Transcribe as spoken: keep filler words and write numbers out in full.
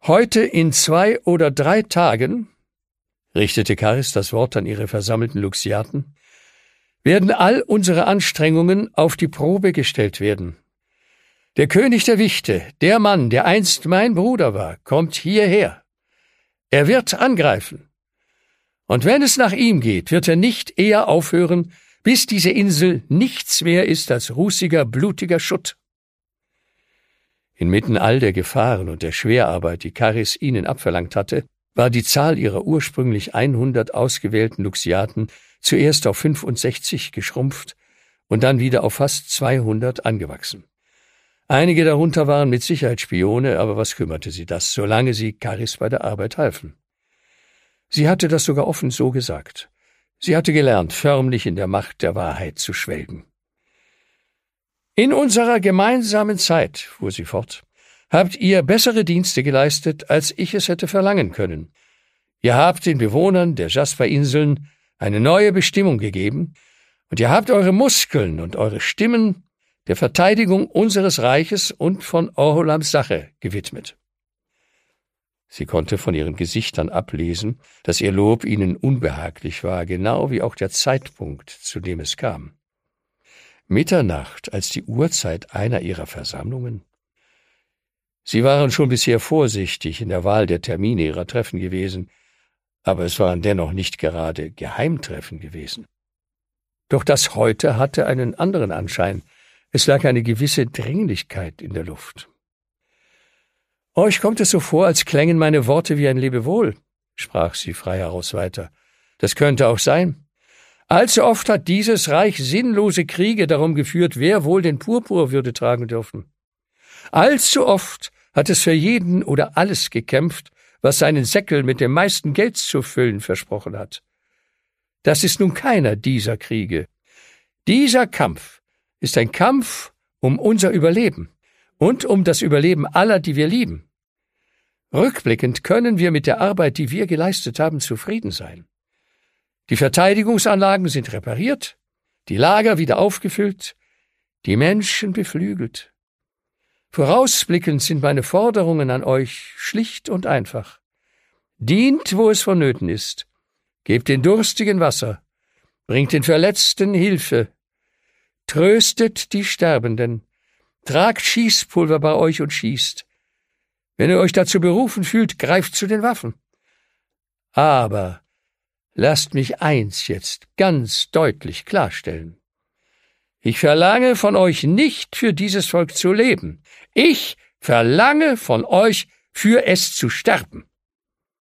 Heute in zwei oder drei Tagen, richtete Charis das Wort an ihre versammelten Luxiaten, werden all unsere Anstrengungen auf die Probe gestellt werden. Der König der Wichte, der Mann, der einst mein Bruder war, kommt hierher. Er wird angreifen. Und wenn es nach ihm geht, wird er nicht eher aufhören, bis diese Insel nichts mehr ist als rußiger, blutiger Schutt. Inmitten all der Gefahren und der Schwerarbeit, die Charis ihnen abverlangt hatte, war die Zahl ihrer ursprünglich hundert ausgewählten Luxiaten zuerst auf fünfundsechzig geschrumpft und dann wieder auf fast zweihundert angewachsen. Einige darunter waren mit Sicherheit Spione, aber was kümmerte sie das, solange sie Charis bei der Arbeit halfen? Sie hatte das sogar offen so gesagt. Sie hatte gelernt, förmlich in der Macht der Wahrheit zu schwelgen. »In unserer gemeinsamen Zeit«, fuhr sie fort, »habt ihr bessere Dienste geleistet, als ich es hätte verlangen können. Ihr habt den Bewohnern der Jasper-Inseln eine neue Bestimmung gegeben, und ihr habt eure Muskeln und eure Stimmen der Verteidigung unseres Reiches und von Orholams Sache gewidmet.« Sie konnte von ihren Gesichtern ablesen, dass ihr Lob ihnen unbehaglich war, genau wie auch der Zeitpunkt, zu dem es kam. Mitternacht als die Uhrzeit einer ihrer Versammlungen? Sie waren schon bisher vorsichtig in der Wahl der Termine ihrer Treffen gewesen, aber es waren dennoch nicht gerade Geheimtreffen gewesen. Doch das heute hatte einen anderen Anschein. Es lag eine gewisse Dringlichkeit in der Luft. »Euch kommt es so vor, als klängen meine Worte wie ein Lebewohl«, sprach sie frei heraus weiter. »Das könnte auch sein. Allzu oft hat dieses Reich sinnlose Kriege darum geführt, wer wohl den Purpur würde tragen dürfen. Allzu oft hat es für jeden oder alles gekämpft, was seinen Säckel mit dem meisten Geld zu füllen versprochen hat. Das ist nun keiner dieser Kriege. Dieser Kampf ist ein Kampf um unser Überleben und um das Überleben aller, die wir lieben. Rückblickend können wir mit der Arbeit, die wir geleistet haben, zufrieden sein. Die Verteidigungsanlagen sind repariert, die Lager wieder aufgefüllt, die Menschen beflügelt. Vorausblickend sind meine Forderungen an euch schlicht und einfach. Dient, wo es vonnöten ist, gebt den Durstigen Wasser, bringt den Verletzten Hilfe, tröstet die Sterbenden, tragt Schießpulver bei euch und schießt. Wenn ihr euch dazu berufen fühlt, greift zu den Waffen. Aber lasst mich eins jetzt ganz deutlich klarstellen. Ich verlange von euch nicht, für dieses Volk zu leben. Ich verlange von euch, für es zu sterben.